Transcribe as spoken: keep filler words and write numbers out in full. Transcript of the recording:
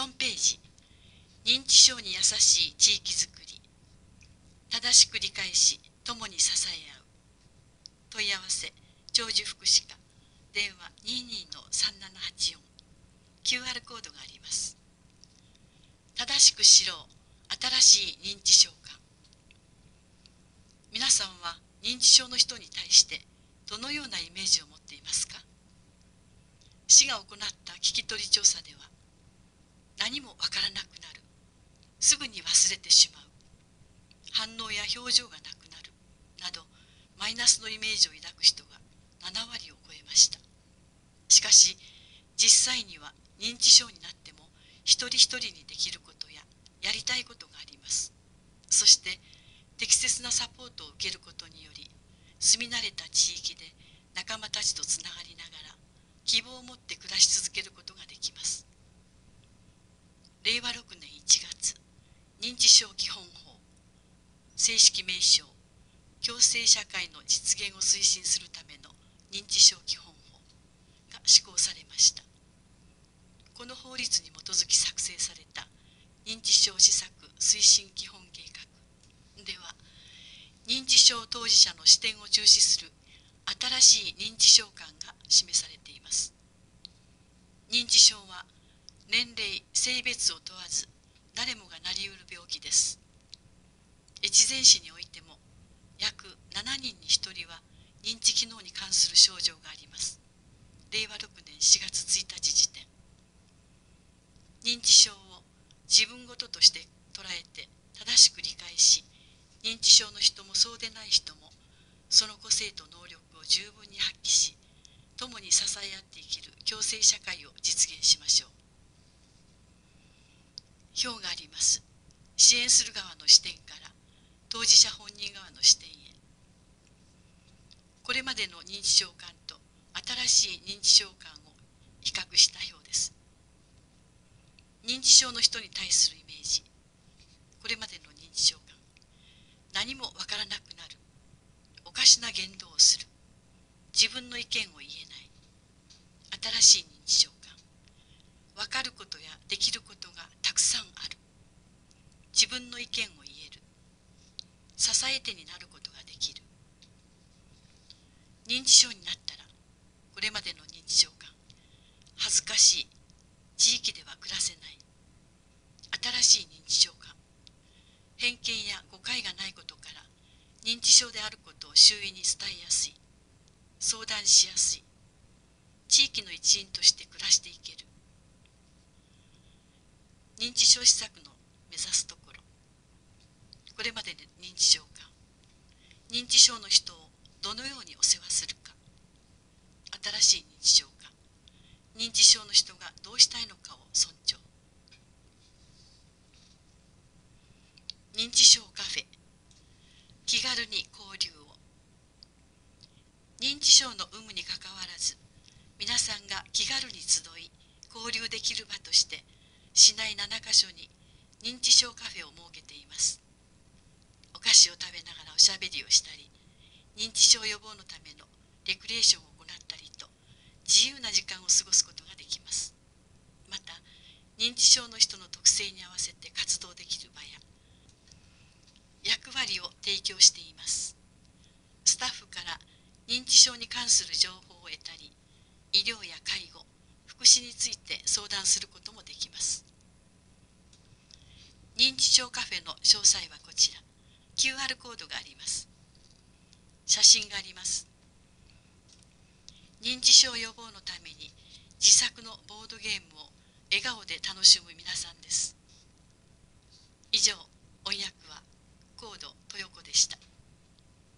よんページ、認知症に優しい地域づくり。正しく理解し、共に支え合う。問い合わせ、長寿福祉課、電話 にーにーのさんななはちよん。キューアール コードがあります。正しく知ろう、新しい認知症観。皆さんは認知症の人に対してどのようなイメージを持っていますか？市が行った聞き取り調査では、何もわからなくなる、すぐに忘れてしまう、反応や表情がなくなるなどマイナスのイメージを抱く人がななわりを超えました。しかし実際には認知症になっても一人一人にできることややりたいことがあります。そして適切なサポートを受けることにより、住み慣れた地域で仲間たちとつながりながら希望を持って暮らし続けることができます。れいわろくねんいちがつ、認知症基本法、正式名称、共生社会の実現を推進するための認知症基本法が施行されました。この法律に基づき作成された認知症施策推進基本計画では、認知症当事者の視点を重視する新しい認知症観が示されています。認知症は年齢、性別を問わず誰もがなりうる病気です。越前市においても約しちにんにひとりは認知機能に関する症状があります。れいわろくねんしがつついたち時点。認知症を自分ごととして捉えて正しく理解し、認知症の人もそうでない人もその個性と能力を十分に発揮し、共に支え合って生きる共生社会を実現しましょう。表があります。支援する側の視点から当事者本人側の視点へ。これまでの認知症観と新しい認知症観を比較した表です。認知症の人に対するイメージ。これまでの認知症観。何もわからなくなる。おかしな言動をする。自分の意見を言えない。新しい認知症観。わかることやできることがたくさんある。自分の意見を言える。支え手になることができる。認知症になったら、これまでの認知症観。恥ずかしい。地域では暮らせない。新しい認知症観。偏見や誤解がないことから認知症であることを周囲に伝えやすい。相談しやすい。地域の一員として暮らしていける。認知症施策の目指すところ。これまでの認知症観。認知症の人をどのようにお世話するか。新しい認知症観。認知症の人がどうしたいのかを尊重。認知症カフェ。気軽に交流を。認知症の有無にかかわらず、皆さんが気軽に集い交流できる場として市内ななかしょに認知症カフェを設けています。お菓子を食べながらおしゃべりをしたり、認知症予防のためのレクリエーションを行ったりと自由な時間を過ごすことができます。また認知症の人の特性に合わせて活動できる場や役割を提供しています。スタッフから認知症に関する情報を得たり、医療や介護、福祉について相談することもできます。認知症カフェの詳細はこちら。キューアール コードがあります。写真があります。認知症予防のために自作のボードゲームを笑顔で楽しむ皆さんです。